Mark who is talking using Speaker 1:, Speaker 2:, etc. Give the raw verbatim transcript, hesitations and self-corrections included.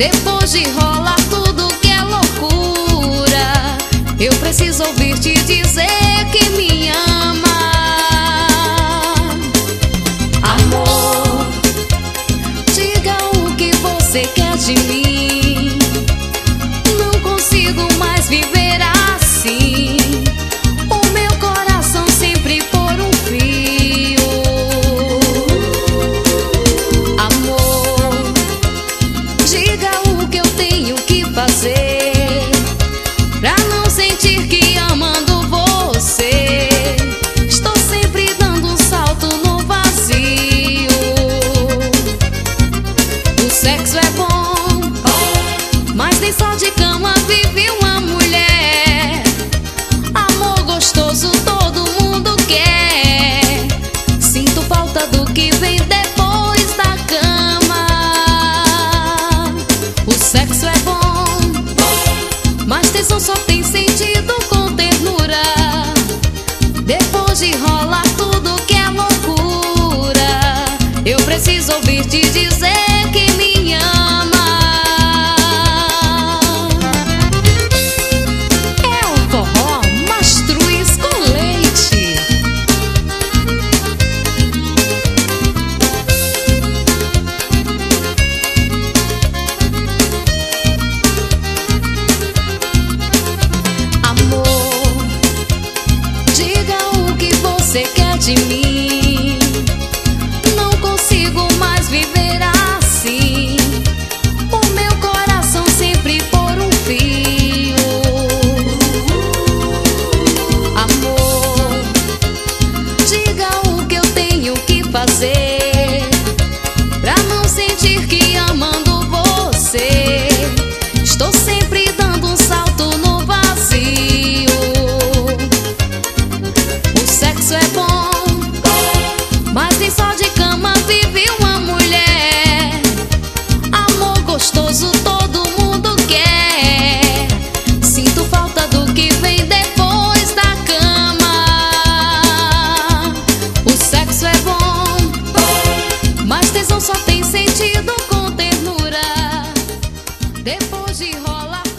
Speaker 1: Depois de rolar tudo que é loucura, eu preciso ouvir te dizer que me ama. Amor, diga o que você quer de mim. Não consigo mais viver assim. O meu coração sempre por um fio. Amor, diga o que eu tenho que fazer pra não sentir que amando você estou sempre dando um salto no vazio. O sexo é bom, mas nem só de cama vive uma mulher. Amor gostoso todo mundo quer. Sinto falta do que vem depois da cama. O sexo é bom, mas tesão só tem sentido com ternura. Depois de rolar tudo que é loucura, eu preciso ouvir te dizer que me ama. É o forró Mastruz com leite. Amor, diga o que você quer de mim. Não consigo mais viver assim. O meu coração sempre por um fio. Amor, diga o que eu tenho que fazer pra não sentir que amando você estou sempre dando um salto no vazio. O sexo é bom, mas nem só de cama vive uma mulher. Amor gostoso todo mundo quer. Sinto falta do que vem depois da cama. O sexo é bom, mas tesão só tem sentido com ternura. Depois de rolar